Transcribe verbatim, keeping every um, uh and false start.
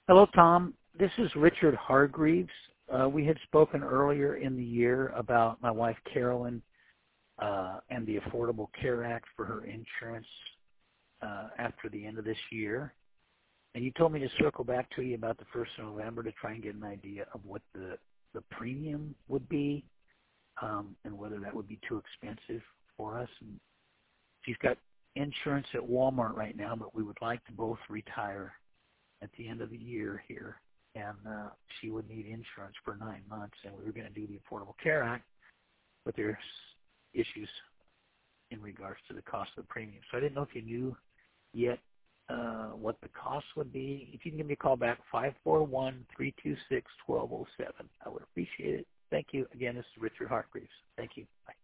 Hello, Tom. This is Richard Hargreaves. Uh, we had spoken earlier in the year about my wife Carolyn uh, and the Affordable Care Act for her insurance uh, after the end of this year. And you told me to circle back to you about the first of November to try and get an idea of what the, the premium would be um, and whether that would be too expensive for us. And she's got insurance at Walmart right now, but we would like to both retire at the end of the year here, and uh, she would need insurance for nine months, and we were going to do the Affordable Care Act, but there's issues in regards to the cost of the premium. So I didn't know if you knew yet uh, what the cost would be. If you can give me a call back, five four one, three two six, one two zero seven. I would appreciate it. Thank you. Again, this is Richard Hargreaves. Thank you. Bye.